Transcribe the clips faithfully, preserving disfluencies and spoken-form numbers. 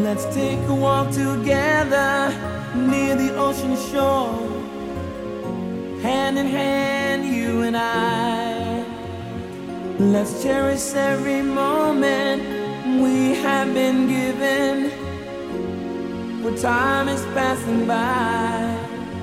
Let's take a walk together near the ocean shore, hand in hand, you and I. Let's cherish every moment we have been given, for time is passing by.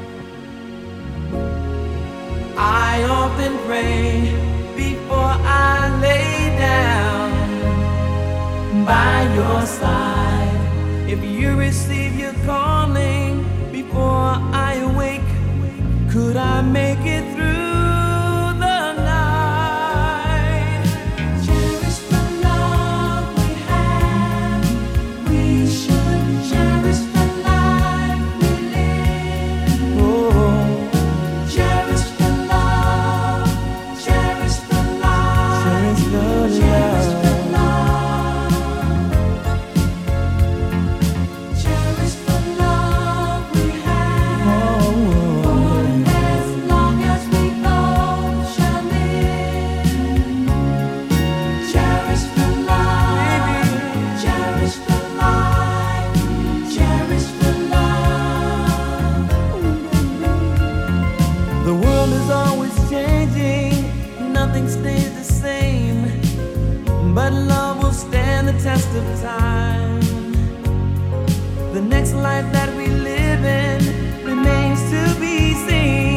I often pray before I lay down by your side. If you receive your calling before I awake, could I make it through the night? Cherish the love we have. We should cherish the life we live. Oh, cherish the love, cherish the life, cherish the love. Nothing stays the same, but love will stand the test of time. The next life that we live in remains to be seen.